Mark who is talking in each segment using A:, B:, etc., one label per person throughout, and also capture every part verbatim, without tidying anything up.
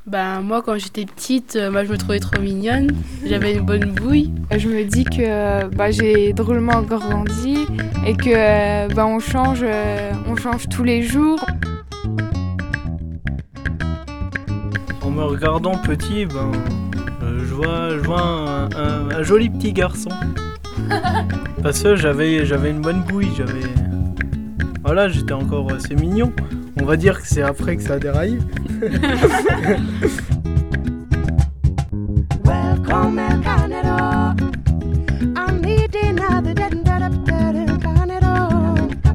A: Ben, moi, quand j'étais petite, euh, moi, je me trouvais trop mignonne. J'avais une bonne bouille.
B: Je me dis que bah, j'ai drôlement grandi et que bah, on change, euh, on change tous les jours.
C: En me regardant petit, ben, euh, je vois, je vois un, un, un joli petit garçon. Parce que j'avais, j'avais une bonne bouille, j'avais... Voilà, j'étais encore assez mignon. On va dire que c'est après que ça a déraillé.
D: Welcome El Canero. I'm needing another dead and dead up dead El Canero.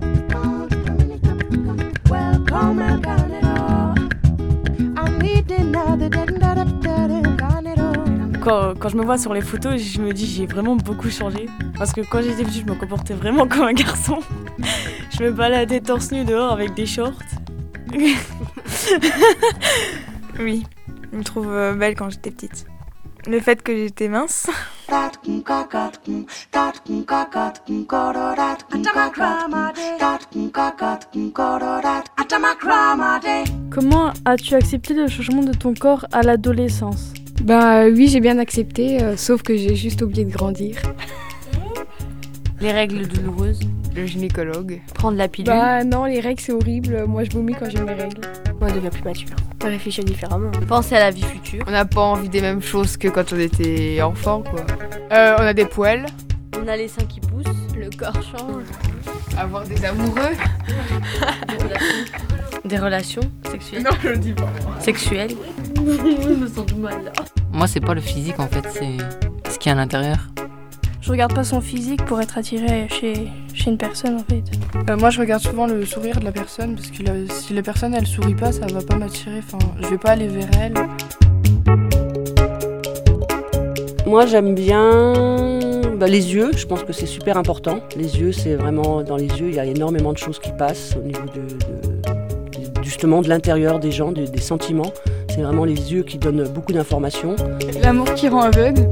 D: Welcome El Canero. I'm needing another dead and dead up dead El Canero.
E: Quand, quand je me vois sur les photos, je me dis j'ai vraiment beaucoup changé. Parce que quand j'étais petite, je me comportais vraiment comme un garçon. Je me baladais torse nu dehors avec des shorts.
B: Oui, je me trouve belle quand j'étais petite. Le fait que j'étais mince.
F: Comment as-tu accepté le changement de ton corps à l'adolescence ?
G: Bah oui, j'ai bien accepté, euh, sauf que j'ai juste oublié de grandir.
E: Les règles douloureuses.
G: Le gynécologue.
E: Prendre la pilule.
G: Bah non, les règles c'est horrible, moi je vomis quand j'ai mes règles.
F: On devient plus mature. On réfléchit différemment.
E: Penser à la vie future.
G: On n'a pas envie des mêmes choses que quand on était enfant, quoi. Euh, on a des poils.
E: On a les seins qui poussent.
F: Le corps change.
G: Avoir des amoureux.
E: Des relations sexuelles.
G: Non, je le dis pas.
E: Sexuelles.
F: Je me sens tout mal là.
H: Moi, c'est pas le physique en fait, c'est ce qu'il y a à l'intérieur.
F: Je regarde pas son physique pour être attirée chez, chez une personne en fait.
I: Euh, moi je regarde souvent le sourire de la personne parce que la, si la personne elle sourit pas, ça va pas m'attirer, enfin je vais pas aller vers elle.
J: Moi j'aime bien bah, les yeux, je pense que c'est super important. Les yeux, c'est vraiment, dans les yeux il y a énormément de choses qui passent au niveau de, de, de justement de l'intérieur des gens, de, des sentiments. C'est vraiment les yeux qui donnent beaucoup d'informations.
B: L'amour qui rend aveugle.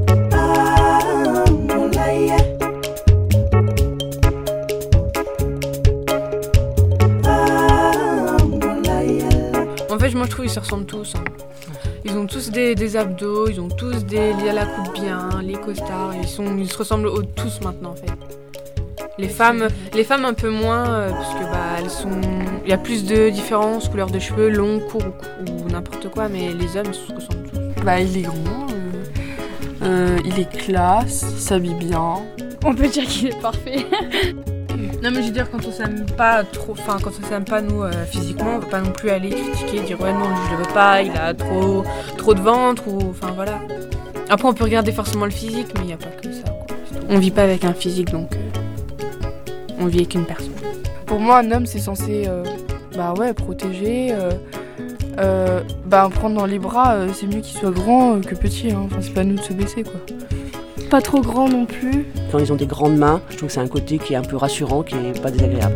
I: En fait, moi je trouve qu'ils se ressemblent tous. Hein. Ils ont tous des, des abdos, ils ont tous des liés à la coupe bien, les costards, ils, sont, ils se ressemblent aux, tous maintenant en fait. Les femmes, les femmes un peu moins, euh, parce que bah elles sont, il y a plus de différences, couleur de cheveux, long, court ou, ou n'importe quoi, mais les hommes ils se ressemblent tous.
K: Bah il est grand, euh, euh, il est classe, il s'habille bien.
F: On peut dire qu'il est parfait.
I: Non mais je veux dire, quand on s'aime pas trop, enfin quand on s'aime pas nous euh, physiquement, on va pas non plus aller critiquer, dire ouais non lui je le veux pas, il a trop trop de ventre ou enfin voilà. Après on peut regarder forcément le physique, mais il y a pas que ça quoi. On vit pas avec un physique donc euh, on vit avec une personne. Pour moi un homme c'est censé euh, bah ouais protéger, euh, euh, bah prendre dans les bras, euh, c'est mieux qu'il soit grand euh, que petit, hein. Enfin c'est pas à nous de se baisser quoi.
F: Pas trop grand non plus.
J: Quand ils ont des grandes mains, je trouve que c'est un côté qui est un peu rassurant, qui est pas désagréable.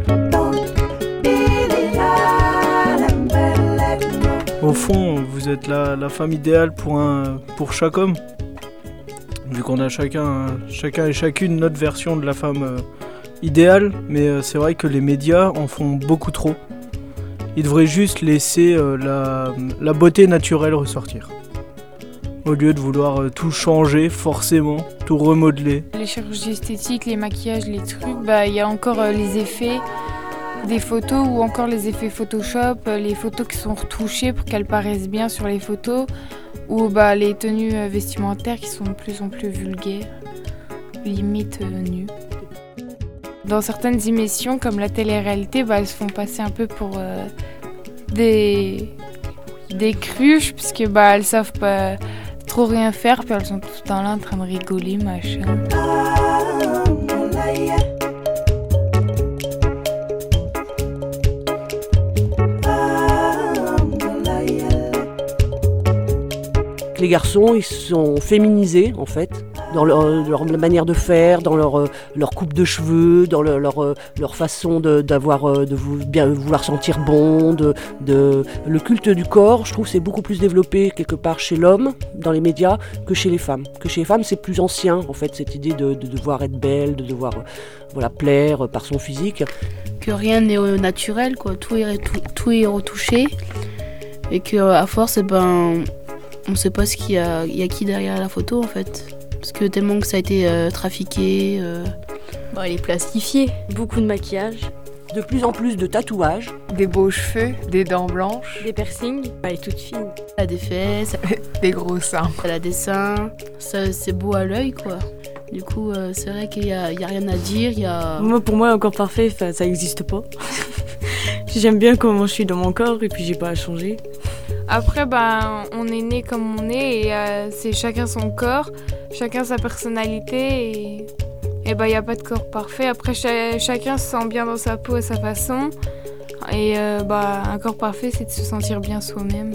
C: Au fond, vous êtes la, la femme idéale pour, un, pour chaque homme. Vu qu'on a chacun, chacun et chacune notre version de la femme euh, idéale, mais euh, c'est vrai que les médias en font beaucoup trop. Ils devraient juste laisser euh, la, la beauté naturelle ressortir. Au lieu de vouloir tout changer, forcément, tout remodeler.
B: Les chirurgies esthétiques, les maquillages, les trucs, bah il y a encore euh, les effets des photos ou encore les effets Photoshop, euh, les photos qui sont retouchées pour qu'elles paraissent bien sur les photos, ou bah les tenues euh, vestimentaires qui sont de plus en plus vulgaires, limite euh, nues. Dans certaines émissions comme la télé-réalité, bah elles se font passer un peu pour euh, des des cruches puisque bah elles savent pas trop rien faire, puis elles sont tout le temps là en train de rigoler, machin.
J: Les garçons, ils sont féminisés en fait, dans leur, leur manière de faire, dans leur, leur coupe de cheveux, dans leur, leur, leur façon de, d'avoir, de vou- bien vouloir sentir bon, de, de, le culte du corps, je trouve que c'est beaucoup plus développé quelque part chez l'homme, dans les médias, que chez les femmes. Que chez les femmes, c'est plus ancien en fait, cette idée de, de devoir être belle, de devoir voilà, plaire par son physique.
A: Que rien n'est euh, naturel, quoi. Tout est, tout, tout est retouché. Et qu'à force, eh ben, on sait pas ce qu'il y a, il y a qui derrière la photo en fait. Parce que tellement que ça a été euh, trafiqué. Euh...
F: Bon, elle est plastifiée. Beaucoup de maquillage.
J: De plus en plus de tatouages.
G: Des beaux cheveux, des dents blanches.
F: Des piercings. Elle est toute fine.
A: Elle a des fesses.
G: Des gros seins.
A: Elle a des seins. Ça, c'est beau à l'œil quoi. Du coup, euh, c'est vrai qu'il y a, il y a rien à dire. Il y a...
E: Moi, pour moi, un corps parfait, ça n'existe pas. J'aime bien comment je suis dans mon corps et puis j'ai pas à changer.
B: Après, ben, on est né comme on est et euh, c'est chacun son corps, chacun sa personnalité et il ben, n'y a pas de corps parfait. Après, cha- chacun se sent bien dans sa peau à sa façon et euh, bah, un corps parfait, c'est de se sentir bien soi-même.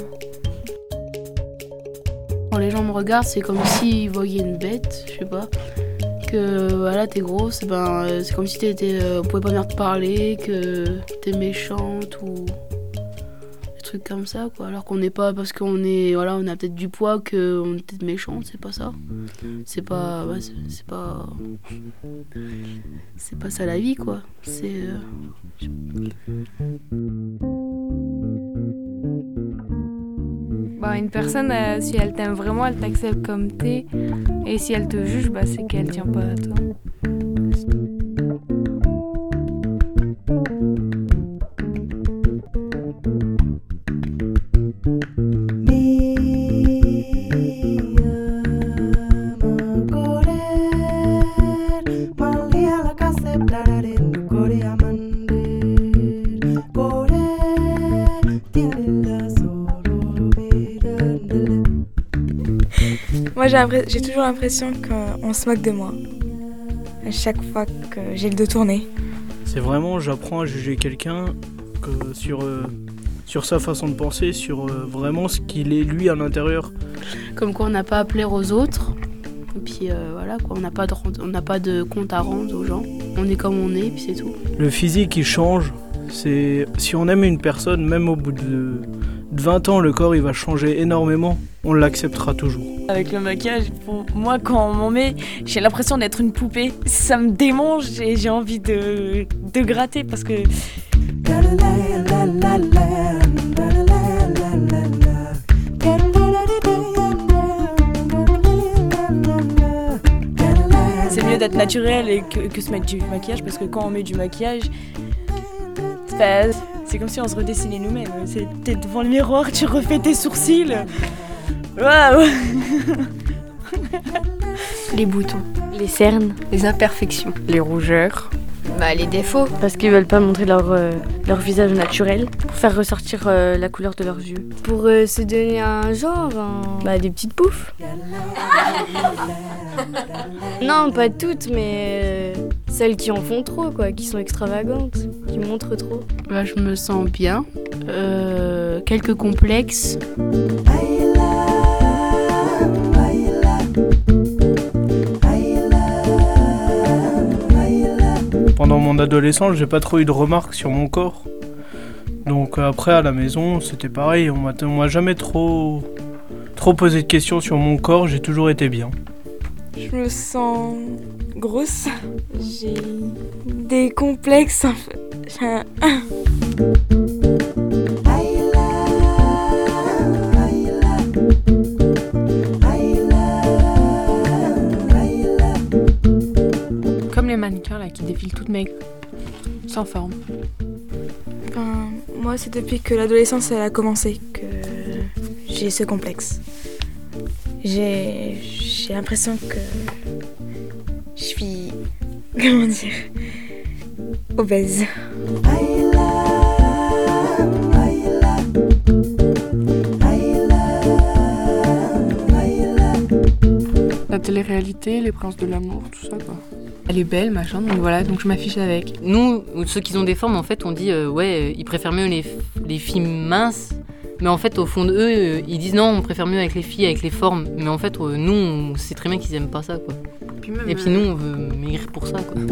A: Quand les gens me regardent, c'est comme s'ils voyaient une bête, je sais pas. Que voilà, t'es grosse, ben, euh, c'est comme si t'étais, euh, on pouvait pas venir te parler, que t'es méchante ou des trucs comme ça, quoi. Alors qu'on n'est pas, parce qu'on est, voilà, on a peut-être du poids, qu'on est peut-être méchante, c'est pas ça. C'est pas, ouais, c'est, c'est pas, c'est pas ça la vie, quoi. C'est. Euh...
B: Bah, une personne, euh, si elle t'aime vraiment, elle t'accepte comme t'es. Et si elle te juge, bah, c'est qu'elle tient pas à toi.
L: Moi, j'ai, j'ai toujours l'impression qu'on se moque de moi. À chaque fois que j'ai le dos tourné.
C: C'est vraiment, j'apprends à juger quelqu'un que sur, euh, sur sa façon de penser, sur euh, vraiment ce qu'il est lui à l'intérieur.
A: Comme quoi on n'a pas à plaire aux autres. Et puis euh, voilà, quoi, on n'a pas, de, on n'a pas de compte à rendre aux gens. On est comme on est, puis c'est tout.
C: Le physique, il change. C'est, si on aime une personne, même au bout de, de vingt ans, le corps il va changer énormément. On l'acceptera toujours.
E: Avec le maquillage, pour moi, quand on m'en met, j'ai l'impression d'être une poupée. Ça me démange et j'ai envie de, de gratter parce que... C'est mieux d'être naturel et que, que se mettre du maquillage parce que quand on met du maquillage, c'est, c'est comme si on se redessinait nous-mêmes. C'est, t'es devant le miroir, tu refais tes sourcils. Waouh.
F: Les boutons, les cernes,
G: les imperfections, les rougeurs,
F: bah, les défauts. Parce qu'ils veulent pas montrer leur, euh, leur visage naturel pour faire ressortir euh, la couleur de leurs yeux. Pour euh, se donner un genre, un... bah, des petites poufs. Non, pas toutes, mais euh, celles qui en font trop, quoi, qui sont extravagantes, qui montrent trop.
A: Bah, je me sens bien. Euh, quelques complexes.
C: Pendant mon adolescence, j'ai pas trop eu de remarques sur mon corps. Donc après, à la maison, c'était pareil. On m'a, on m'a jamais trop, trop posé de questions sur mon corps. J'ai toujours été bien.
L: Je me sens grosse. J'ai des complexes. En fait. J'ai un...
K: Les mannequins là qui défilent toutes maigres, sans forme.
L: Ben, moi, c'est depuis que l'adolescence elle a commencé que j'ai ce complexe. J'ai, j'ai l'impression que je suis, comment dire, obèse.
K: La télé-réalité, les princes de l'amour, tout ça quoi. Elle est belle, machin, donc voilà, donc je m'affiche avec.
H: Nous, ceux qui ont des formes, en fait, on dit, euh, ouais, ils préfèrent mieux les, les filles minces. Mais en fait, au fond de eux, euh, ils disent non, on préfère mieux avec les filles, avec les formes. Mais en fait, euh, nous, on sait très bien qu'ils aiment pas ça, quoi. Puis même, Et puis euh... nous, on veut maigrir pour ça, quoi.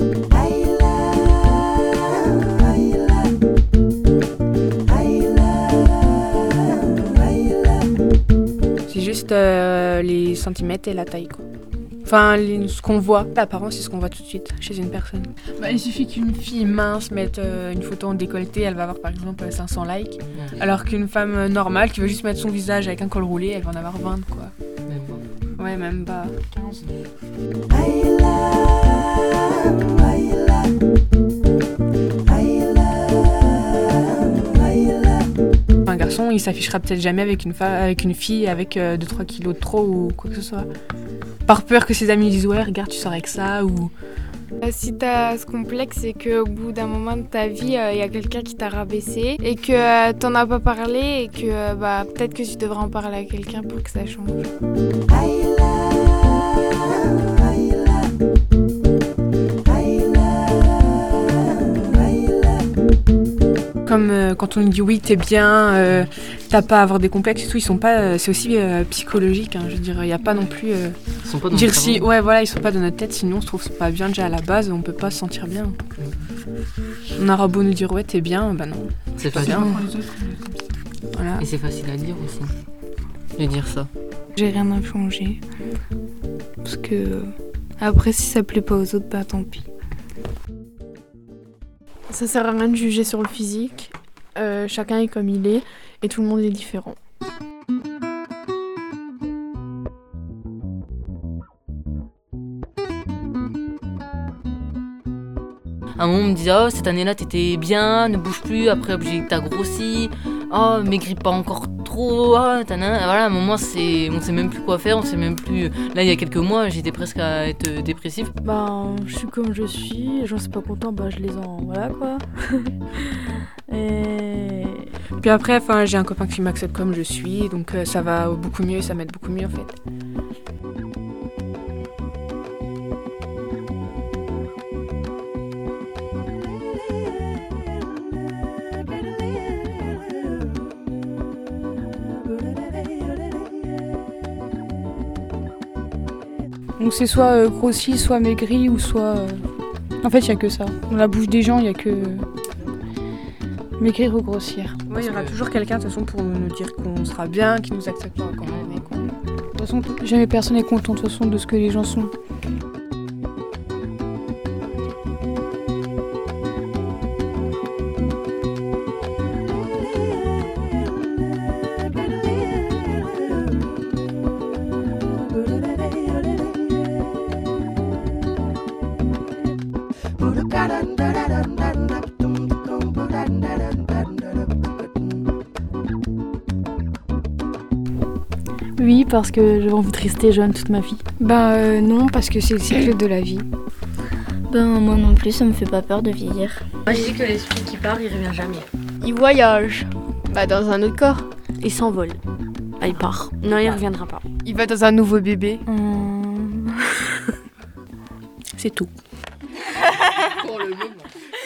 K: C'est juste euh, les centimètres et la taille, quoi.
I: Enfin, les- ce qu'on voit, l'apparence, c'est ce qu'on voit tout de suite chez une personne. Bah, il suffit qu'une fille mince mette euh, une photo en décolleté, elle va avoir par exemple cinq cents likes, alors qu'une femme euh, normale qui veut juste mettre son visage avec un col roulé, elle va en avoir vingt, quoi.
H: Même pas.
I: Ouais, même pas. quinze. Un garçon, il s'affichera peut-être jamais avec une, fa- avec une fille avec euh, deux trois kilos de trop ou quoi que ce soit. Par peur que ses amis disent ouais, regarde, tu sors avec ça ou.
B: Si t'as ce complexe, c'est qu'au bout d'un moment de ta vie, il euh, y a quelqu'un qui t'a rabaissé et que euh, t'en as pas parlé et que euh, bah, peut-être que tu devrais en parler à quelqu'un pour que ça change.
I: Comme euh, quand on dit oui, t'es bien, euh, t'as pas à avoir des complexes et tout, ils sont pas. Euh, c'est aussi euh, psychologique, hein, je veux dire, il y a pas non plus. Euh,
H: Ils sont pas dans
I: dire
H: notre
I: si,
H: cerveau.
I: ouais, voilà, ils sont pas dans notre tête, sinon on se trouve pas bien déjà à la base, on peut pas se sentir bien. On aura beau nous dire ouais, t'es bien, bah non.
H: C'est
I: pas
H: facile.
I: bien. Voilà.
H: Et c'est facile à dire aussi. De dire ça.
B: J'ai rien à changer. Parce que après, si ça plaît pas aux autres, bah tant pis. Ça sert à rien de juger sur le physique. Euh, chacun est comme il est et tout le monde est différent.
H: À un moment, on me disait, oh, cette année-là, t'étais bien, ne bouge plus. Après, obligé, t'as grossi. Oh, maigris pas encore trop. Oh, tanana. Voilà, à un moment, c'est... on sait même plus quoi faire. On sait même plus. Là, il y a quelques mois, j'étais presque à être dépressif.
F: Ben, je suis comme je suis, j'en suis pas content, bah je les en. Voilà quoi. Et.
I: Puis après, enfin, j'ai un copain qui m'accepte comme je suis, donc euh, ça va beaucoup mieux, ça m'aide beaucoup mieux en fait.
M: Donc c'est soit euh, grossi, soit maigri, ou soit... euh, En fait, il n'y a que ça. Dans la bouche des gens, il n'y a que maigrir ou grossir.
I: Ouais, il y aura toujours quelqu'un de toute façon pour nous dire qu'on sera bien, qui nous acceptera quand on est. Quoi.
M: De toute façon, t- jamais personne n'est content de toute façon de ce que les gens sont.
F: Oui, parce que j'avais envie de rester jeune toute ma vie.
M: Ben euh, non, parce que c'est le cycle de la vie.
N: Ben moi non plus, ça me fait pas peur de vieillir.
F: Moi je dis que l'esprit qui part, il revient jamais.
B: Il voyage. Bah dans un autre corps.
F: Il s'envole. Ah, il part. Non, il reviendra pas.
G: Il va dans un nouveau bébé.
F: Hum...
I: C'est tout.
G: Pour le moment.